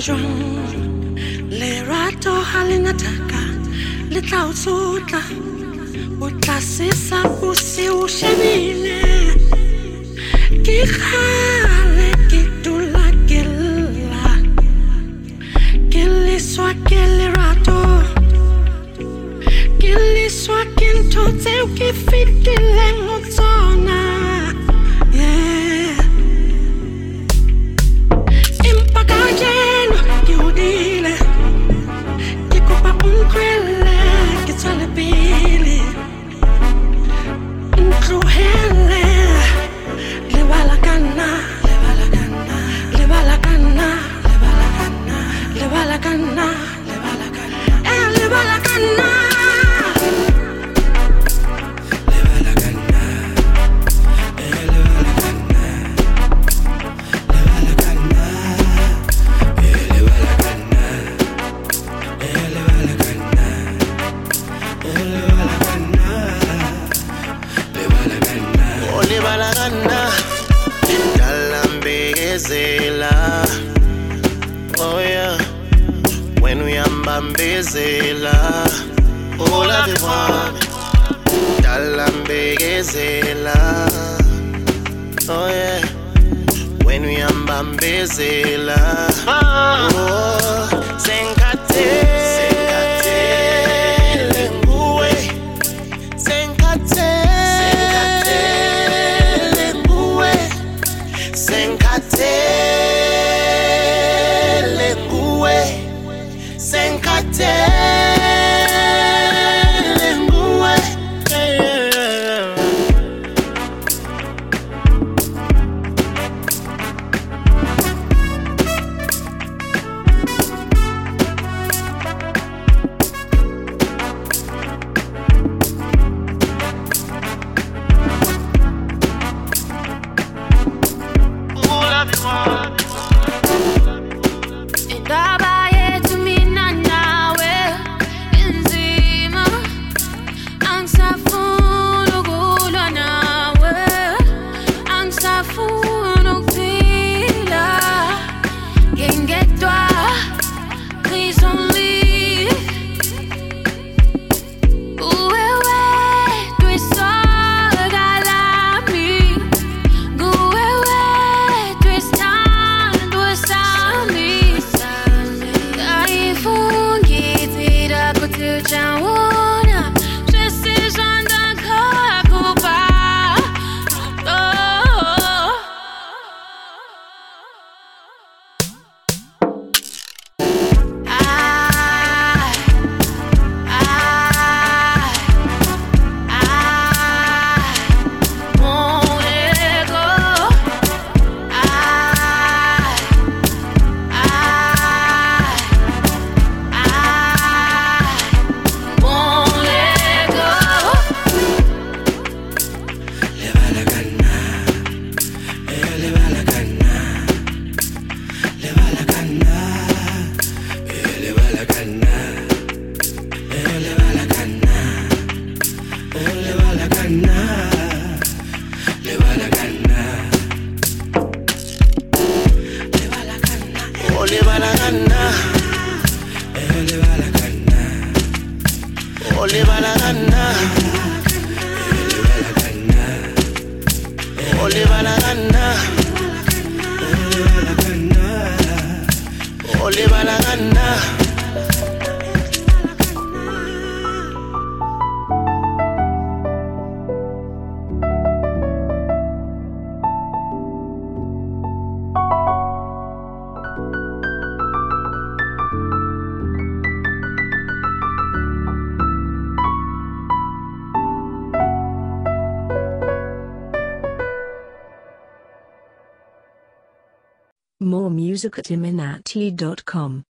jwang lerato halinataka le tla o tsotla o tla sesa o se o shebile ke khale ke dula ke lla ke le swa ke lerato ke le swa ke ntho tseo ke fetileng ho tsona. Oh yeah, when we ambambezela, all of the one, dalambegezela. Oh yeah, when we ambambezela, oh, senkate, lenguwe, senkate, lenguwe, senkate. More music at iminati.com.